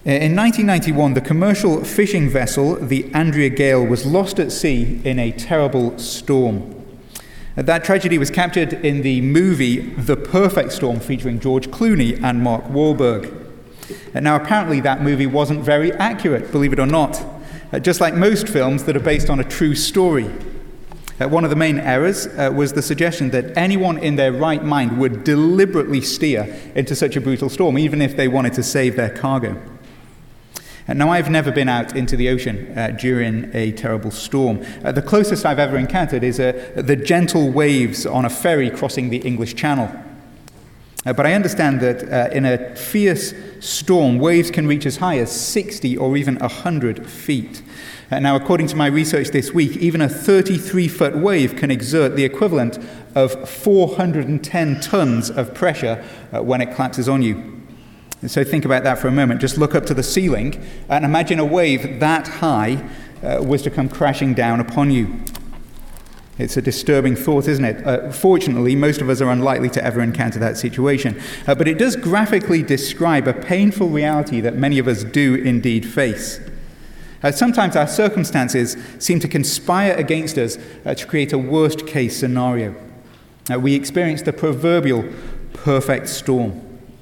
In 1991, the commercial fishing vessel, the Andrea Gale, was lost at sea in a terrible storm. That tragedy was captured in the movie The Perfect Storm, featuring George Clooney and Mark Wahlberg. Now, apparently that movie wasn't very accurate, believe it or not, just like most films that are based on a true story. One of the main errors was the suggestion that anyone in their right mind would deliberately steer into such a brutal storm, even if they wanted to save their cargo. Now, I've never been out into the ocean during a terrible storm. The closest I've ever encountered is the gentle waves on a ferry crossing the English Channel. But I understand that in a fierce storm, waves can reach as high as 60 or even 100 feet. Now, according to my research this week, even a 33-foot wave can exert the equivalent of 410 tons of pressure when it collapses on you. So think about that for a moment. Just look up to the ceiling and imagine a wave that high was to come crashing down upon you. It's a disturbing thought, isn't it? Fortunately, most of us are unlikely to ever encounter that situation. But it does graphically describe a painful reality that many of us do indeed face. Sometimes our circumstances seem to conspire against us to create a worst-case scenario. We experience the proverbial perfect storm.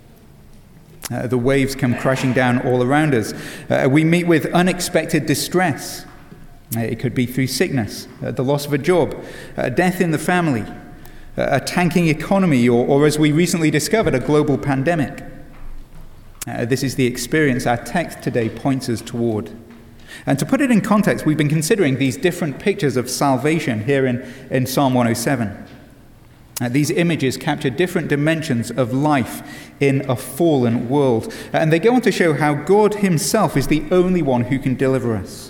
The waves come crashing down all around us. We meet with unexpected distress. It could be through sickness, the loss of a job, death in the family, a tanking economy, or as we recently discovered, a global pandemic. This is the experience our text today points us toward. And to put it in context, we've been considering these different pictures of salvation here in Psalm 107. These images capture different dimensions of life in a fallen world. And they go on to show how God himself is the only one who can deliver us.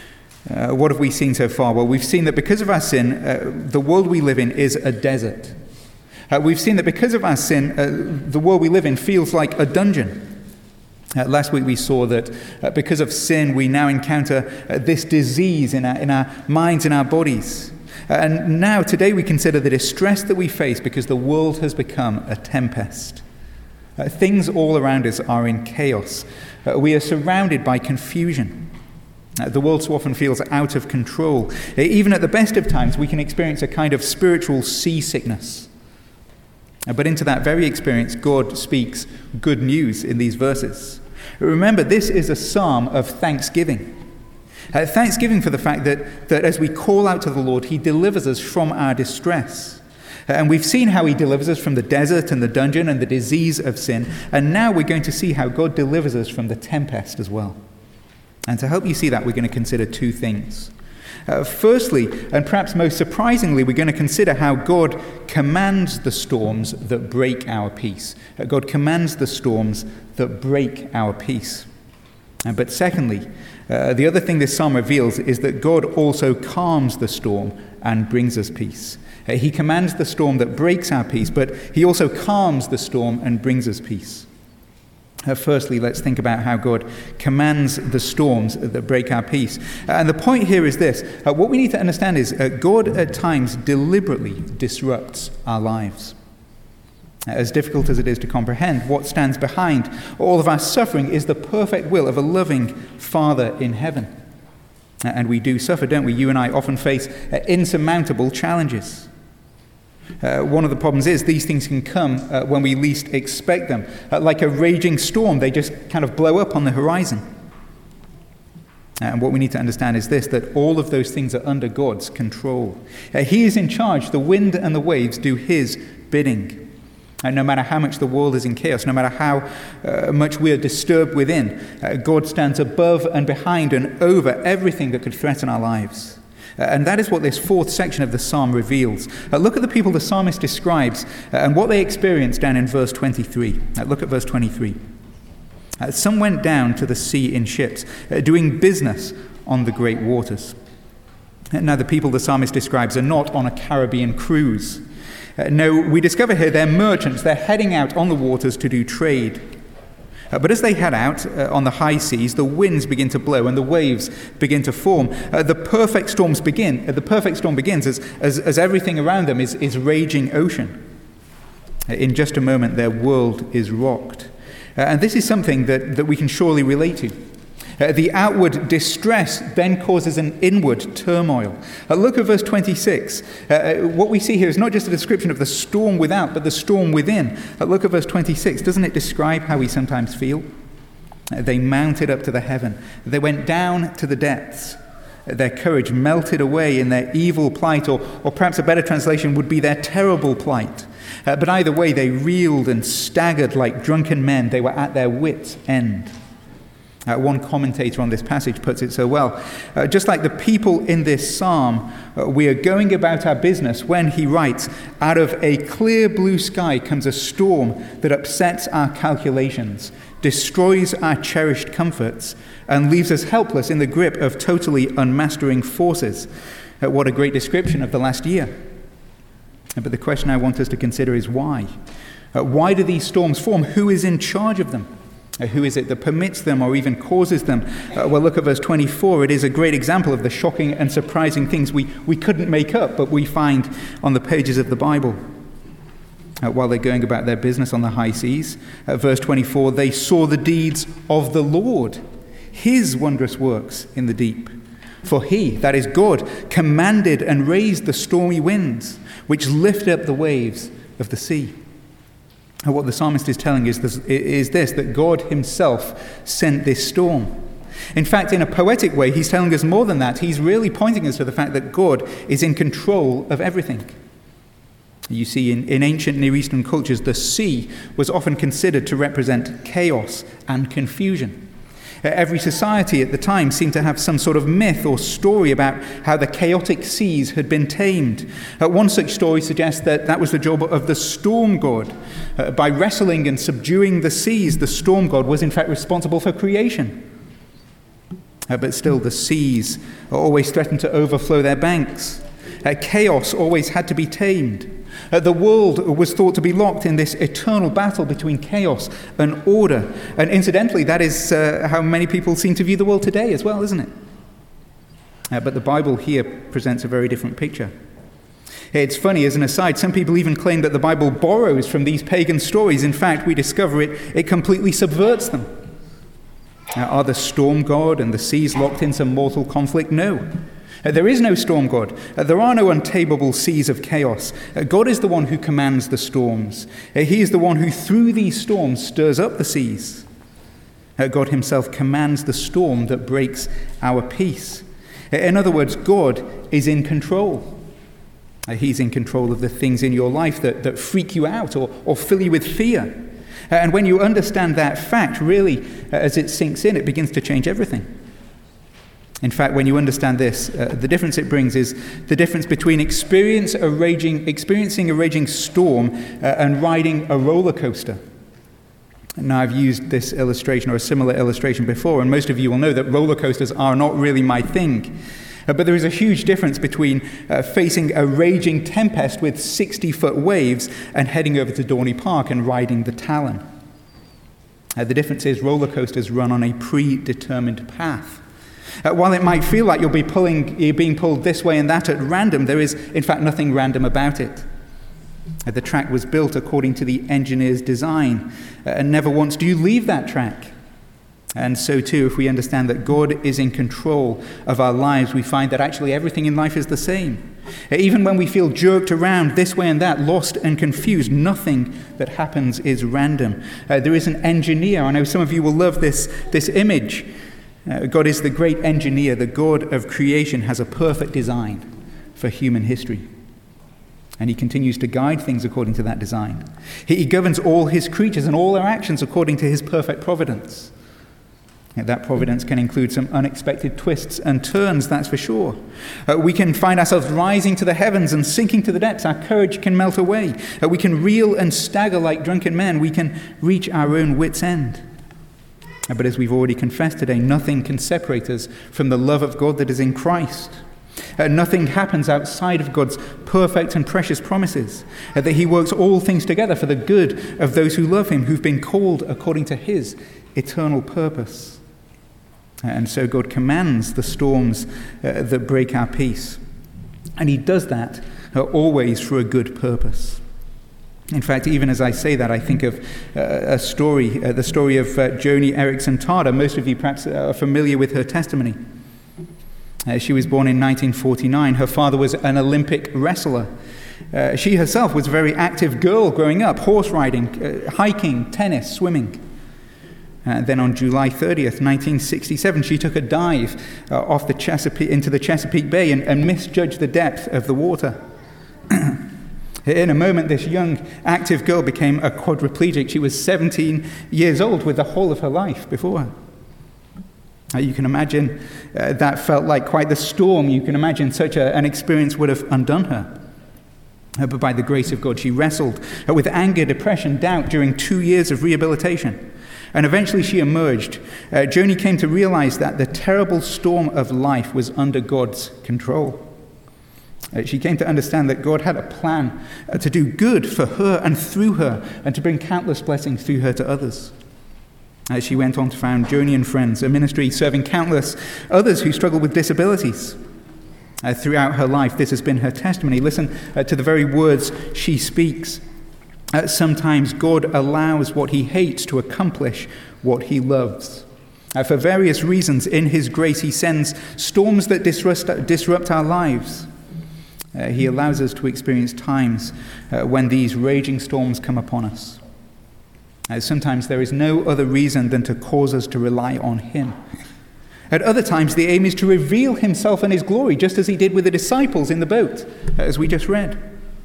What have we seen so far? Well, we've seen that because of our sin, the world we live in is a desert. We've seen that because of our sin, the world we live in feels like a dungeon. Last week we saw that because of sin, we now encounter this disease in our minds and our bodies. And now, today, we consider the distress that we face because the world has become a tempest. Things all around us are in chaos. We are surrounded by confusion. The world so often feels out of control. Even at the best of times, we can experience a kind of spiritual seasickness. But into that very experience, God speaks good news in these verses. Remember, this is a psalm of thanksgiving. Thanksgiving for the fact that as we call out to the Lord, he delivers us from our distress. And we've seen how he delivers us from the desert and the dungeon and the disease of sin. And now we're going to see how God delivers us from the tempest as well. And to help you see that, we're going to consider two things. Firstly, and perhaps most surprisingly, we're going to consider how God commands the storms that break our peace. God commands the storms that break our peace. But secondly, the other thing this psalm reveals is that God also calms the storm and brings us peace. He commands the storm that breaks our peace, but he also calms the storm and brings us peace. Firstly, let's think about how God commands the storms that break our peace. And the point here is this. What we need to understand is God at times deliberately disrupts our lives. As difficult as it is to comprehend, what stands behind all of our suffering is the perfect will of a loving Father in heaven. And we do suffer, don't we? You and I often face insurmountable challenges. One of the problems is these things can come when we least expect them. Like a raging storm, they just kind of blow up on the horizon. And what we need to understand is this, that all of those things are under God's control. He is in charge. The wind and the waves do his bidding. And no matter how much the world is in chaos, no matter how much we are disturbed within, God stands above and behind and over everything that could threaten our lives. And that is what this fourth section of the psalm reveals. Look at the people the psalmist describes and what they experienced down in verse 23. Look at verse 23. Some went down to the sea in ships, doing business on the great waters. Now, the people the psalmist describes are not on a Caribbean cruise. No, we discover here they're merchants. They're heading out on the waters to do trade. But as they head out on the high seas, the winds begin to blow and the waves begin to form. The perfect storm begins as everything around them is raging ocean. In just a moment, their world is rocked. And this is something that we can surely relate to. The outward distress then causes an inward turmoil. Look at verse 26. What we see here is not just a description of the storm without, but the storm within. Look at verse 26. Doesn't it describe how we sometimes feel? They mounted up to the heaven. They went down to the depths. Their courage melted away in their evil plight, or perhaps a better translation would be their terrible plight. But either way, they reeled and staggered like drunken men. They were at their wits' end. One commentator on this passage puts it so well. Just like the people in this psalm, we are going about our business when, he writes, out of a clear blue sky comes a storm that upsets our calculations, destroys our cherished comforts, and leaves us helpless in the grip of totally unmastering forces. What a great description of the last year. But the question I want us to consider is why? Why do these storms form? Who is in charge of them? Who is it that permits them or even causes them? Well, look at verse 24. It is a great example of the shocking and surprising things we couldn't make up, but we find on the pages of the Bible. While they're going about their business on the high seas, verse 24, they saw the deeds of the Lord, his wondrous works in the deep. For he, that is God, commanded and raised the stormy winds, which lift up the waves of the sea. And what the psalmist is telling is this, that God himself sent this storm. In fact, in a poetic way, he's telling us more than that. He's really pointing us to the fact that God is in control of everything. You see, in ancient Near Eastern cultures, the sea was often considered to represent chaos and confusion. Every society at the time seemed to have some sort of myth or story about how the chaotic seas had been tamed. One such story suggests that was the job of the storm god. By wrestling and subduing the seas, the storm god was in fact responsible for creation. But still, the seas always threatened to overflow their banks. Chaos always had to be tamed. The world was thought to be locked in this eternal battle between chaos and order. And incidentally, that is how many people seem to view the world today as well, isn't it? But the Bible here presents a very different picture. It's funny, as an aside, some people even claim that the Bible borrows from these pagan stories. In fact, we discover it completely subverts them. Are the storm god and the seas locked in some mortal conflict? No. There is no storm god. There are no untamable seas of chaos. God is the one who commands the storms. He is the one who, through these storms, stirs up the seas. God himself commands the storm that breaks our peace. In other words, God is in control. He's in control of the things in your life that freak you out or fill you with fear. And when you understand that fact, really, as it sinks in, it begins to change everything. In fact, when you understand this, the difference it brings is the difference between experiencing a raging storm and riding a roller coaster. Now, I've used this illustration or a similar illustration before, and most of you will know that roller coasters are not really my thing. But there is a huge difference between facing a raging tempest with 60-foot waves and heading over to Dorney Park and riding the Talon. The difference is roller coasters run on a predetermined path. While it might feel like you're being pulled this way and that at random, there is, in fact, nothing random about it. The track was built according to the engineer's design, and never once do you leave that track. And so, too, if we understand that God is in control of our lives, we find that actually everything in life is the same. Even when we feel jerked around this way and that, lost and confused, nothing that happens is random. There is an engineer. I know some of you will love this image. God is the great engineer. The God of creation has a perfect design for human history. And he continues to guide things according to that design. He governs all his creatures and all their actions according to his perfect providence. And that providence can include some unexpected twists and turns, that's for sure. We can find ourselves rising to the heavens and sinking to the depths. Our courage can melt away. We can reel and stagger like drunken men. We can reach our own wits' end. But as we've already confessed today, nothing can separate us from the love of God that is in Christ. Nothing happens outside of God's perfect and precious promises. That he works all things together for the good of those who love him, who've been called according to his eternal purpose. And so God commands the storms that break our peace. And he does that always for a good purpose. In fact, even as I say that, I think of the story of Joni Eareckson Tada. Most of you perhaps are familiar with her testimony. She was born in 1949. Her father was an Olympic wrestler. She herself was a very active girl growing up, horse riding, hiking, tennis, swimming. Then on July 30th, 1967, she took a dive into the Chesapeake Bay and misjudged the depth of the water. In a moment, this young, active girl became a quadriplegic. She was 17 years old with the whole of her life before her. You can imagine that felt like quite the storm. You can imagine such an experience would have undone her. But by the grace of God, she wrestled with anger, depression, doubt during 2 years of rehabilitation. And eventually she emerged. Joni came to realize that the terrible storm of life was under God's control. She came to understand that God had a plan to do good for her and through her, and to bring countless blessings through her to others. She went on to found Joni and Friends, a ministry serving countless others who struggle with disabilities. Throughout her life, this has been her testimony. Listen to the very words she speaks. Sometimes God allows what he hates to accomplish what he loves. For various reasons, in his grace, he sends storms that disrupt our lives. He allows us to experience times when these raging storms come upon us. Sometimes there is no other reason than to cause us to rely on him. At other times, the aim is to reveal himself and his glory, just as he did with the disciples in the boat, as we just read.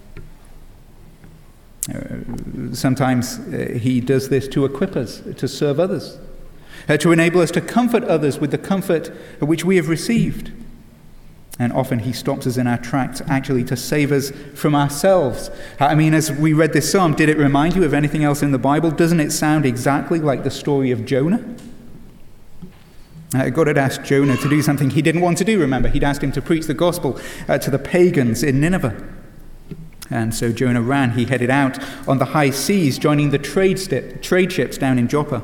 Sometimes he does this to equip us, to serve others, to enable us to comfort others with the comfort which we have received. And often he stops us in our tracks, actually to save us from ourselves. I mean, as we read this psalm, did it remind you of anything else in the Bible? Doesn't it sound exactly like the story of Jonah? God had asked Jonah to do something he didn't want to do, remember. He'd asked him to preach the gospel to the pagans in Nineveh. And so Jonah ran. He headed out on the high seas, joining the trade ships down in Joppa.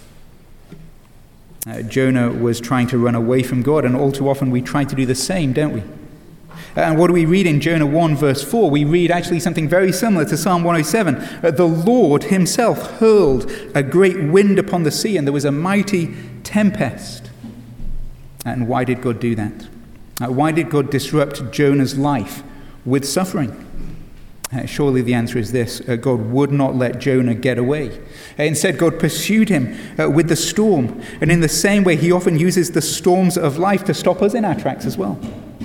Jonah was trying to run away from God, and all too often we try to do the same, don't we? And what do we read in Jonah 1 verse 4? We read actually something very similar to Psalm 107. The Lord himself hurled a great wind upon the sea, and there was a mighty tempest. And why did God do that? Why did God disrupt Jonah's life with suffering? Surely the answer is this: God would not let Jonah get away. Instead, God pursued him with the storm. And in the same way, he often uses the storms of life to stop us in our tracks as well.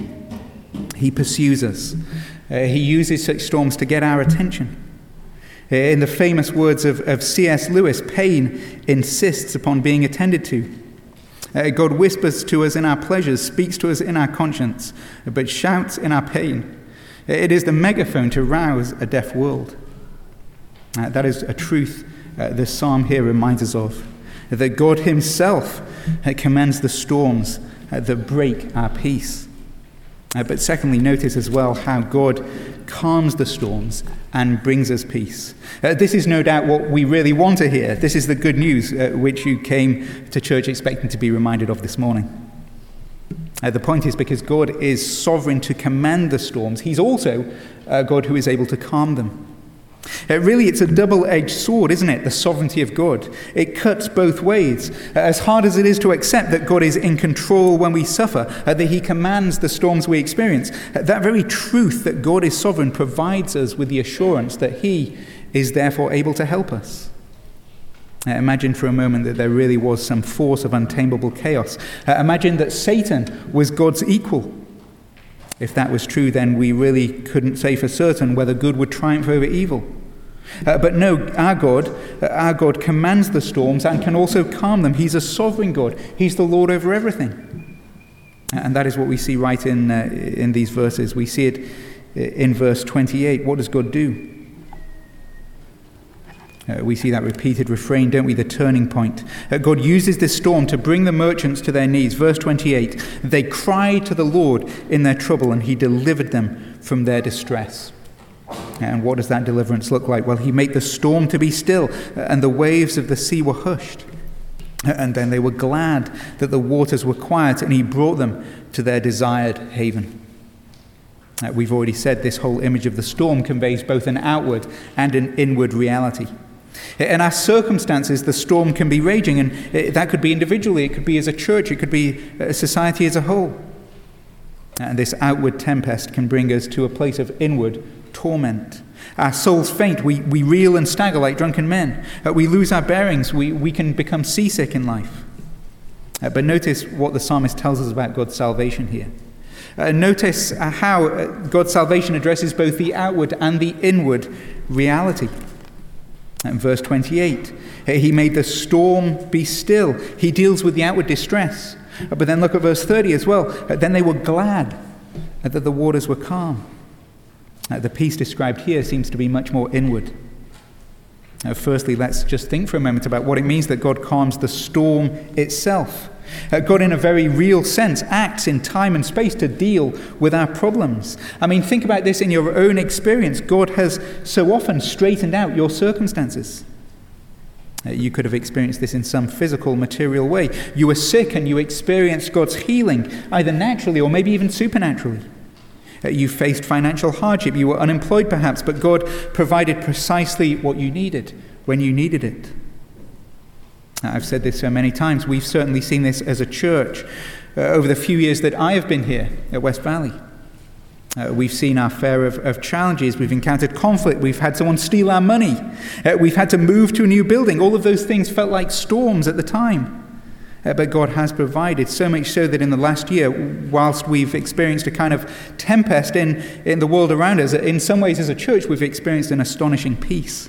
He pursues us. He uses such storms to get our attention. In the famous words of C.S. Lewis, pain insists upon being attended to. God whispers to us in our pleasures, speaks to us in our conscience, but shouts in our pain. It is the megaphone to rouse a deaf world. That is a truth this psalm here reminds us of, that God himself commands the storms that break our peace. But secondly, notice as well how God calms the storms and brings us peace. This is no doubt what we really want to hear. This is the good news which you came to church expecting to be reminded of this morning. The point is, because God is sovereign to command the storms, he's also a God who is able to calm them. Really, it's a double-edged sword, isn't it? The sovereignty of God. It cuts both ways. As hard as it is to accept that God is in control when we suffer, that he commands the storms we experience, that very truth that God is sovereign provides us with the assurance that he is therefore able to help us. Imagine for a moment that there really was some force of untamable chaos. Imagine that Satan was God's equal. If that was true, then we really couldn't say for certain whether good would triumph over evil. But no, our God commands the storms and can also calm them. He's a sovereign God. He's the Lord over everything. And that is what we see right in these verses. We see it in verse 28. What does God do? We see that repeated refrain, don't we? The turning point. God uses this storm to bring the merchants to their knees. Verse 28, they cried to the Lord in their trouble, and he delivered them from their distress. And what does that deliverance look like? Well, he made the storm to be still, and the waves of the sea were hushed. And then they were glad that the waters were quiet, and he brought them to their desired haven. We've already said this whole image of the storm conveys both an outward and an inward reality. In our circumstances, the storm can be raging, and that could be individually, it could be as a church, it could be a society as a whole. And this outward tempest can bring us to a place of inward torment. Our souls faint, we reel and stagger like drunken men. We lose our bearings, we can become seasick in life. But notice what the psalmist tells us about God's salvation here. Notice how God's salvation addresses both the outward and the inward reality. In verse 28, he made the storm be still. He deals with the outward distress. But then look at verse 30 as well. Then they were glad that the waters were calm. The peace described here seems to be much more inward. Firstly, let's just think for a moment about what it means that God calms the storm itself. God, in a very real sense, acts in time and space to deal with our problems. I mean, think about this in your own experience. God has so often straightened out your circumstances. You could have experienced this in some physical, material way. You were sick and you experienced God's healing, either naturally or maybe even supernaturally. You faced financial hardship. You were unemployed perhaps, but God provided precisely what you needed when you needed it. I've said this so many times. We've certainly seen this as a church over the few years that I have been here at West Valley. We've seen our share of challenges. We've encountered conflict. We've had someone steal our money. We've had to move to a new building. All of those things felt like storms at the time. But God has provided, so much so that in the last year, whilst we've experienced a kind of tempest in the world around us, in some ways as a church, we've experienced an astonishing peace.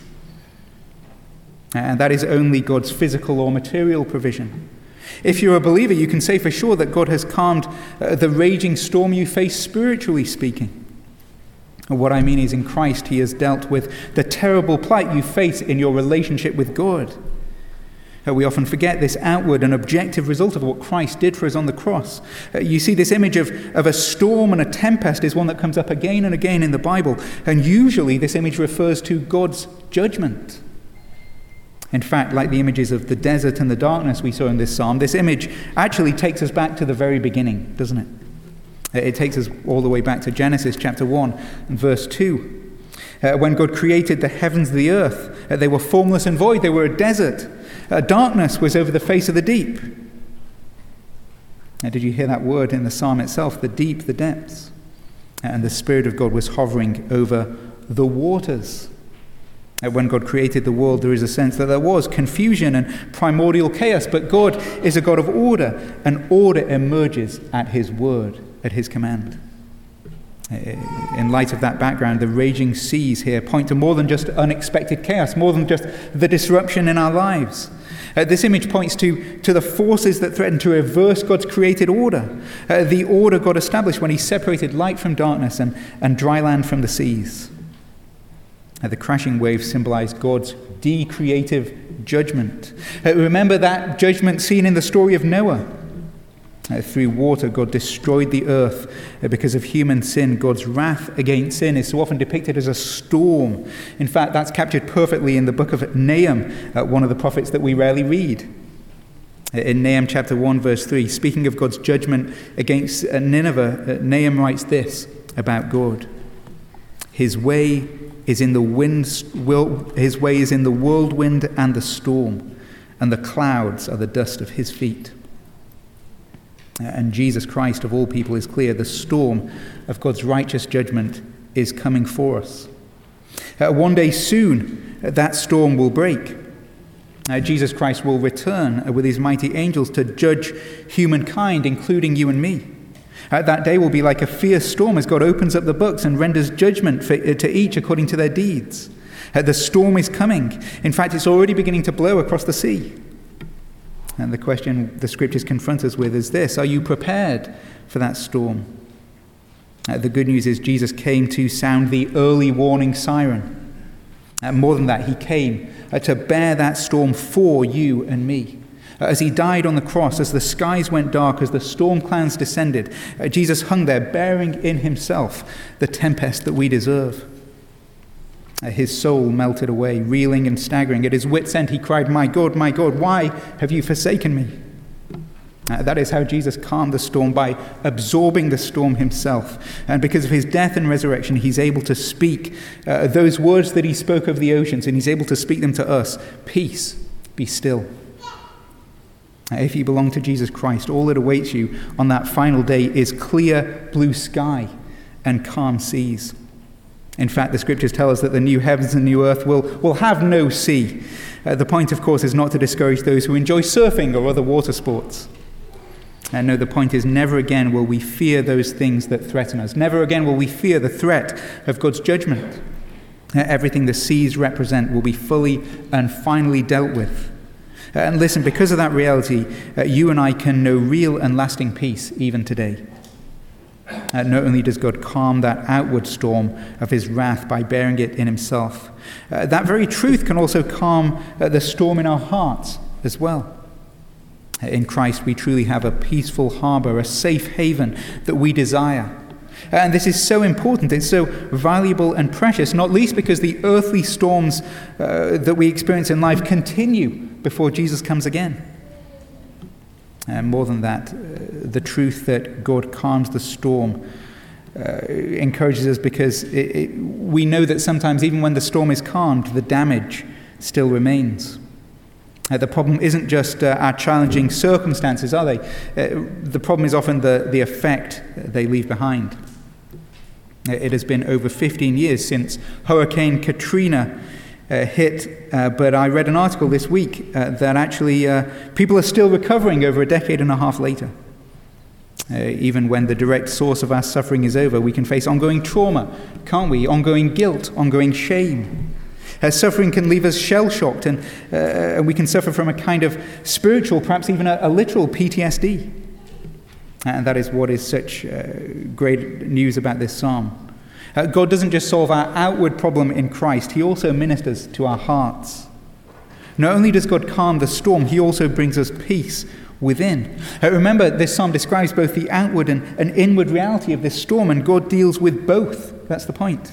And that is only God's physical or material provision. If you're a believer, you can say for sure that God has calmed the raging storm you face spiritually speaking. What I mean is, in Christ, he has dealt with the terrible plight you face in your relationship with God. We often forget this outward and objective result of what Christ did for us on the cross. You see, this image of a storm and a tempest is one that comes up again and again in the Bible. And usually this image refers to God's judgment. In fact, like the images of the desert and the darkness we saw in this psalm, this image actually takes us back to the very beginning, doesn't it? It takes us all the way back to Genesis chapter 1 and verse 2. When God created the heavens and the earth, they were formless and void. They were a desert. Darkness was over the face of the deep. Did you hear that word in the psalm itself? The deep, the depths. And the Spirit of God was hovering over the waters. When God created the world, there is a sense that there was confusion and primordial chaos, but God is a God of order, and order emerges at his word, at his command. In light of that background, the raging seas here point to more than just unexpected chaos, more than just the disruption in our lives. This image points to the forces that threaten to reverse God's created order, the order God established when he separated light from darkness and dry land from the seas. The crashing waves symbolize God's decreative judgment. Remember that judgment seen in the story of Noah. Through water, God destroyed the earth because of human sin. God's wrath against sin is so often depicted as a storm. In fact, that's captured perfectly in the book of Nahum, one of the prophets that we rarely read. In Nahum chapter 1, verse 3, speaking of God's judgment against Nineveh, Nahum writes this about God. His way is in the whirlwind and the storm, and the clouds are the dust of his feet. And Jesus Christ, of all people, is clear. The storm of God's righteous judgment is coming for us. One day soon, that storm will break. Jesus Christ will return with his mighty angels to judge humankind, including you and me. That day will be like a fierce storm as God opens up the books and renders judgment to each according to their deeds. The storm is coming. In fact, it's already beginning to blow across the sea. And the question the scriptures confront us with is this: are you prepared for that storm? The good news is Jesus came to sound the early warning siren. More than that, he came to bear that storm for you and me. As he died on the cross, as the skies went dark, as the storm clouds descended, Jesus hung there bearing in himself the tempest that we deserve. His soul melted away, reeling and staggering. At his wit's end, he cried, my God, why have you forsaken me?" That is how Jesus calmed the storm, by absorbing the storm himself. And because of his death and resurrection, he's able to speak those words that he spoke of the oceans, and he's able to speak them to us. Peace, be still. If you belong to Jesus Christ, all that awaits you on that final day is clear blue sky and calm seas. In fact, the scriptures tell us that the new heavens and new earth will have no sea. The point, of course, is not to discourage those who enjoy surfing or other water sports. No, the point is, never again will we fear those things that threaten us. Never again will we fear the threat of God's judgment. Everything the seas represent will be fully and finally dealt with. And listen, because of that reality, you and I can know real and lasting peace even today. Not only does God calm that outward storm of his wrath by bearing it in himself, that very truth can also calm the storm in our hearts as well. In Christ, we truly have a peaceful harbor, a safe haven that we desire. And this is so important. It's so valuable and precious, not least because the earthly storms that we experience in life continue before Jesus comes again. And more than that, the truth that God calms the storm encourages us, because we know that sometimes, even when the storm is calmed, the damage still remains. The problem isn't just our challenging circumstances, are they? The problem is often the effect they leave behind. It has been over 15 years since Hurricane Katrina hit, but I read an article this week that actually people are still recovering over a decade and a half later. Even when the direct source of our suffering is over, we can face ongoing trauma, can't we? Ongoing guilt, ongoing shame. Suffering can leave us shell-shocked, and we can suffer from a kind of spiritual, perhaps even a literal PTSD. And that is what is such great news about this psalm. God doesn't just solve our outward problem in Christ, he also ministers to our hearts. Not only does God calm the storm, he also brings us peace within. Remember, this psalm describes both the outward and inward reality of this storm, and God deals with both. That's the point.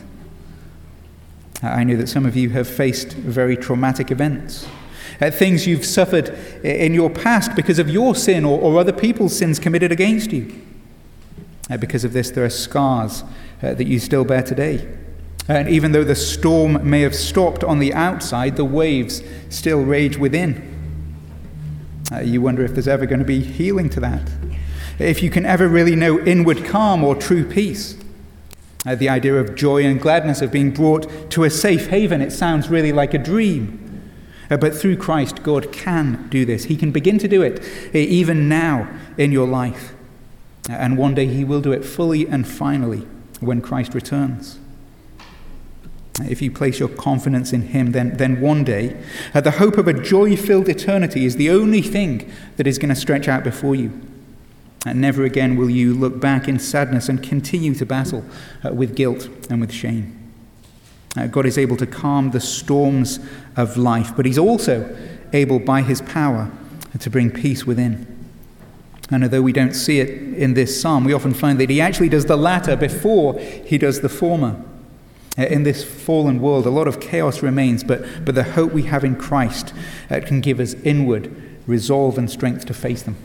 I know that some of you have faced very traumatic events, things you've suffered in your past because of your sin or other people's sins committed against you. Because of this, there are scars that you still bear today. And even though the storm may have stopped on the outside, the waves still rage within. You wonder if there's ever going to be healing to that, if you can ever really know inward calm or true peace. The idea of joy and gladness, of being brought to a safe haven, it sounds really like a dream. But through Christ, God can do this. He can begin to do it even now in your life. And one day he will do it fully and finally when Christ returns. If you place your confidence in him, then one day, the hope of a joy-filled eternity is the only thing that is going to stretch out before you. And never again will you look back in sadness and continue to battle with guilt and with shame. God is able to calm the storms of life, but he's also able by his power to bring peace within. And although we don't see it in this psalm, we often find that he actually does the latter before he does the former. In this fallen world, a lot of chaos remains, but the hope we have in Christ can give us inward resolve and strength to face them.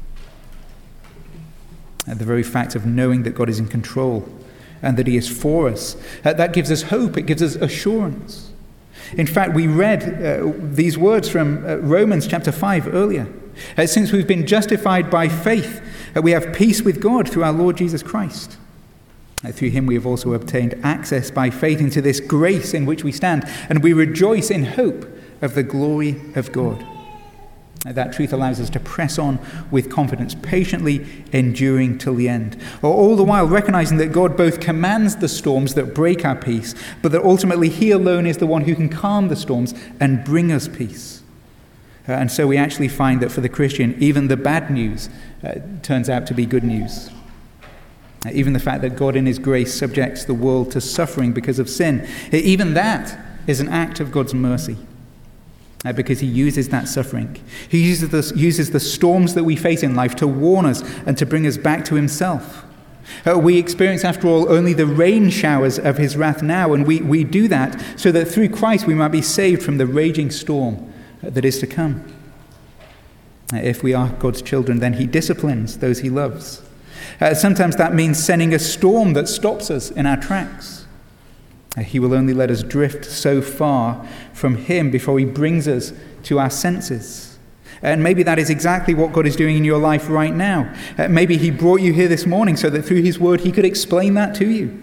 The very fact of knowing that God is in control and that he is for us, that gives us hope, it gives us assurance. In fact, we read these words from Romans chapter 5 earlier. Since we've been justified by faith, we have peace with God through our Lord Jesus Christ. Through him we have also obtained access by faith into this grace in which we stand, and we rejoice in hope of the glory of God. That truth allows us to press on with confidence, patiently enduring till the end. All the while recognizing that God both commands the storms that break our peace, but that ultimately he alone is the one who can calm the storms and bring us peace. And so we actually find that for the Christian, even the bad news turns out to be good news. Even the fact that God in his grace subjects the world to suffering because of sin, even that is an act of God's mercy. Because he uses that suffering. He uses the storms that we face in life to warn us and to bring us back to himself. We experience, after all, only the rain showers of his wrath now, and we do that so that through Christ we might be saved from the raging storm that is to come. If we are God's children, then he disciplines those he loves. Sometimes that means sending a storm that stops us in our tracks. He will only let us drift so far from him before he brings us to our senses. And maybe that is exactly what God is doing in your life right now. Maybe he brought you here this morning so that through his word he could explain that to you.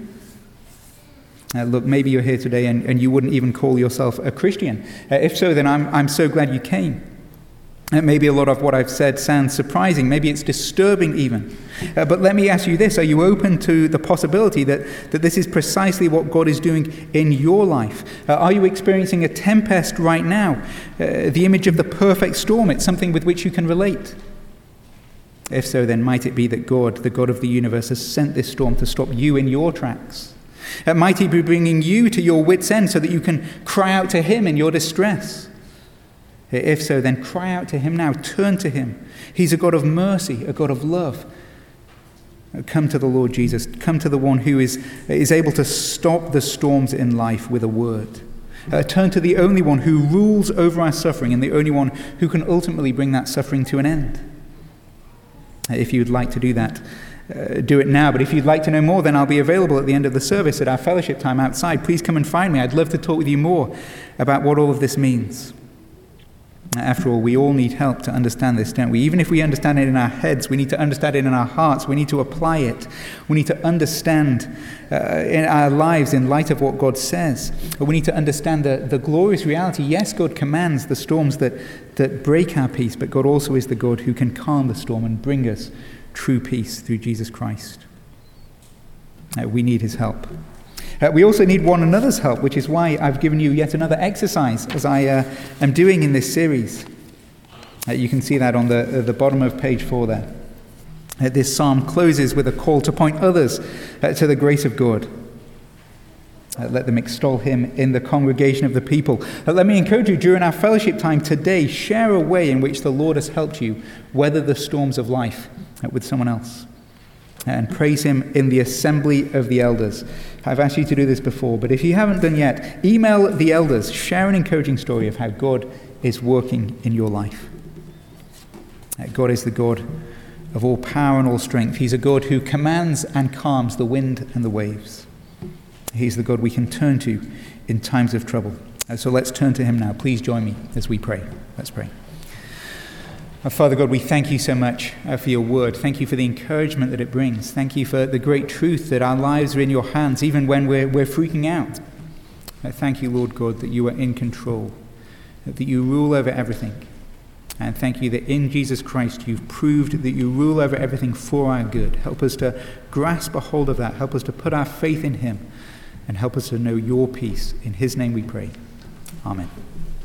Look, maybe you're here today and you wouldn't even call yourself a Christian. If so, then I'm so glad you came. Maybe a lot of what I've said sounds surprising. Maybe it's disturbing even. But let me ask you this. Are you open to the possibility that this is precisely what God is doing in your life? Are you experiencing a tempest right now? The image of the perfect storm, it's something with which you can relate. If so, then might it be that God, the God of the universe, has sent this storm to stop you in your tracks? Might he be bringing you to your wit's end so that you can cry out to him in your distress? If so, then cry out to him now. Turn to him. He's a God of mercy, a God of love. Come to the Lord Jesus. Come to the one who is able to stop the storms in life with a word. Turn to the only one who rules over our suffering and the only one who can ultimately bring that suffering to an end. If you'd like to do that, do it now. But if you'd like to know more, then I'll be available at the end of the service at our fellowship time outside. Please come and find me. I'd love to talk with you more about what all of this means. After all, we all need help to understand this, don't we? Even if we understand it in our heads, we need to understand it in our hearts. We need to apply it. We need to understand in our lives in light of what God says. We need to understand the glorious reality. Yes, God commands the storms that break our peace, but God also is the God who can calm the storm and bring us true peace through Jesus Christ. We need his help. We also need one another's help, which is why I've given you yet another exercise as I am doing in this series. You can see that on the bottom of page 4 there. This psalm closes with a call to point others to the grace of God. Let them extol him in the congregation of the people. Let me encourage you, during our fellowship time today, share a way in which the Lord has helped you weather the storms of life with someone else. And praise him in the assembly of the elders. I've asked you to do this before, but if you haven't done yet, email the elders, share an encouraging story of how God is working in your life. God is the God of all power and all strength. He's a God who commands and calms the wind and the waves. He's the God we can turn to in times of trouble. So let's turn to him now. Please join me as we pray. Let's pray. Father God, we thank you so much for your word. Thank you for the encouragement that it brings. Thank you for the great truth that our lives are in your hands, even when we're freaking out. Thank you, Lord God, that you are in control, that you rule over everything. And thank you that in Jesus Christ you've proved that you rule over everything for our good. Help us to grasp a hold of that. Help us to put our faith in him and help us to know your peace. In his name we pray. Amen.